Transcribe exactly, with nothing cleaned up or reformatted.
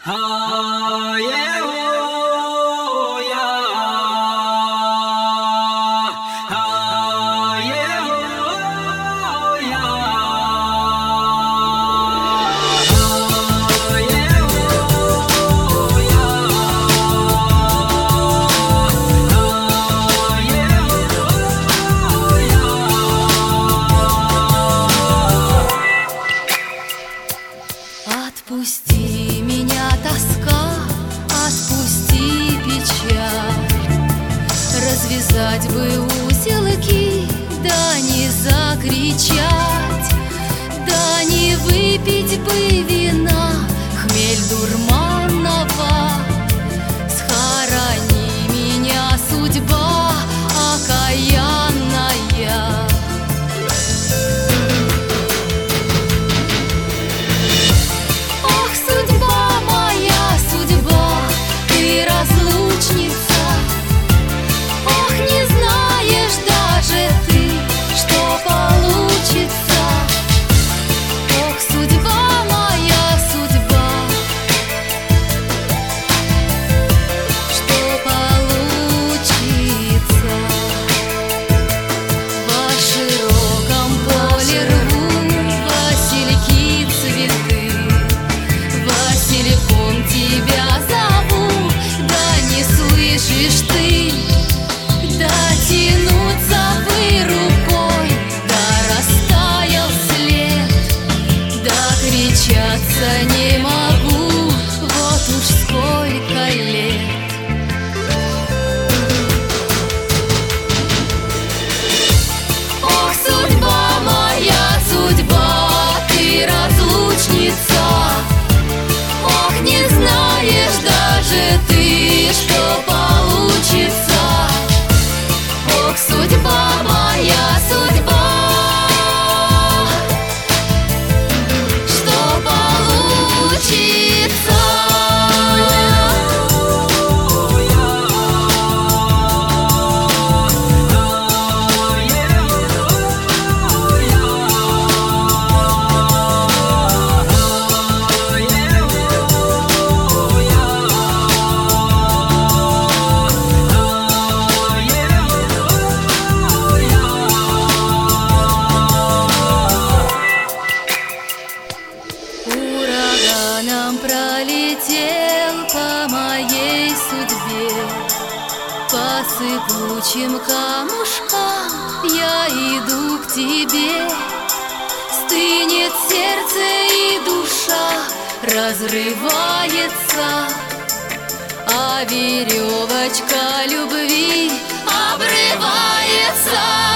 Отпусти меня, тоска, отпусти печаль. Развязать бы узелки, да не закричать, да не выпить бы вина хмель дурманного. Схорони меня, судьба окаянная. Не могу, вот уж сколько лет. Ох, судьба моя, судьба, ты разлучница. Ох, не знаешь даже ты, что получится. Ох, судьба моя, судьба. Ураганом пролетел по моей судьбе, по сыпучим камушкам я иду к тебе. Стынет сердце и душа разрывается, а веревочка любви обрывается.